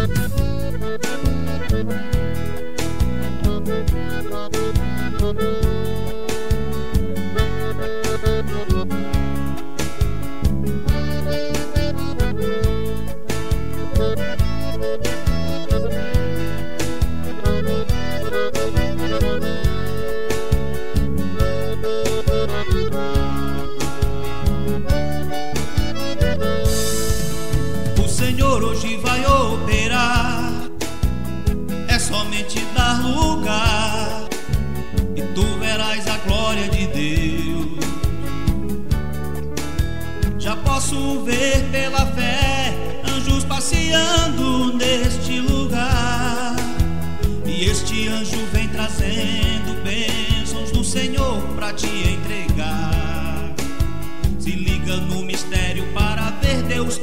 O Senhor hoje vai operar, é somente dar lugar e tu verás a glória de Deus. Já posso ver pela fé anjos passeando neste lugar, e este anjo vem trazendo bênçãos do Senhor pra te entregar. Se liga no mistério para ver Deus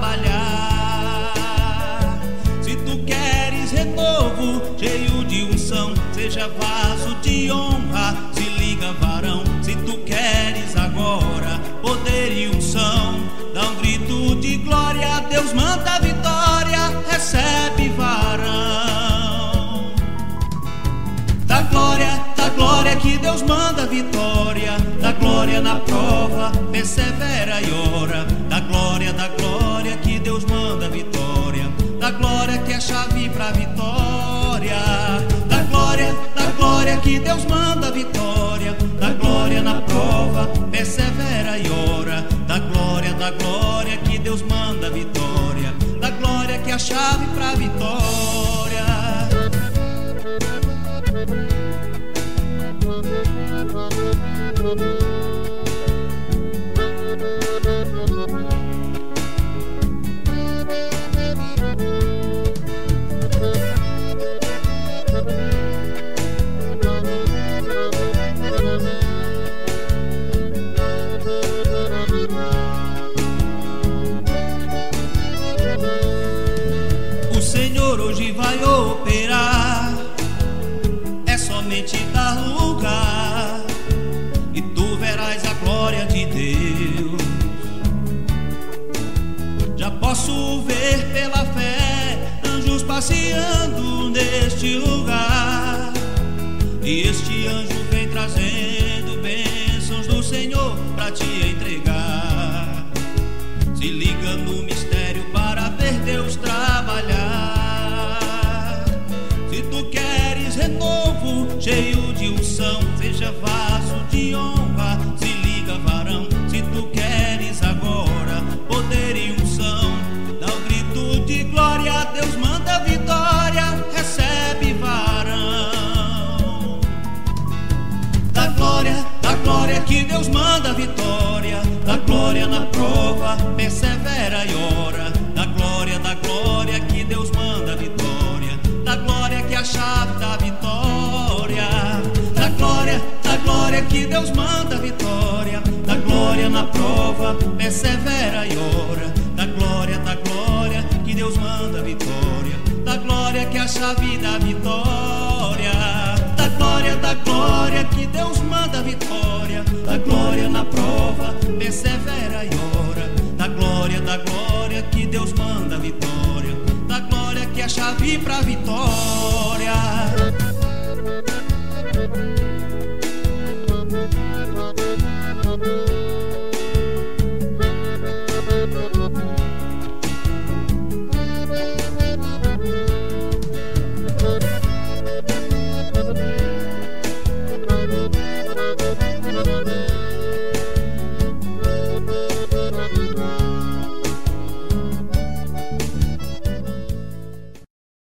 trabalhar. Se tu queres renovo, cheio de unção, seja vaso de honra, se liga varão. Se tu queres agora poder e unção, dá um grito de glória, Deus manda a vitória, recebe varão. Da glória que Deus manda a vitória, da glória na prova, persevera e ora. Da glória que Deus manda a vitória, da glória que é a chave pra vitória. Da glória que Deus manda a vitória, da glória na prova, persevera e ora. Da glória que Deus manda a vitória, da glória que é a chave pra vitória. O Senhor hoje vai operar, é somente dar lugar e tu verás a glória de Deus. Já posso ver pela fé anjos passeando neste lugar, e este anjo vem trazendo bênçãos do Senhor pra te entregar. Se liga no mistério para ver Deus trabalhar. Se tu queres renovo, cheio de unção, seja vaso de honra, se liga varão. Se tu queres agora poder e unção, dá um grito de glória, Deus manda a vitória, recebe varão. Da glória que Deus manda a vitória, da glória na prova, persevera e ora. Da glória que Deus manda a vitória, da glória que é a chave da vitória. Da glória que Deus manda a vitória, da glória na prova, persevera e ora. Da glória que Deus manda a vitória, da glória que é a chave da vitória. Da glória que Deus manda a vitória, da glória na prova, persevera e ora. Da glória que Deus manda a vitória, da glória que é a chave pra vitória.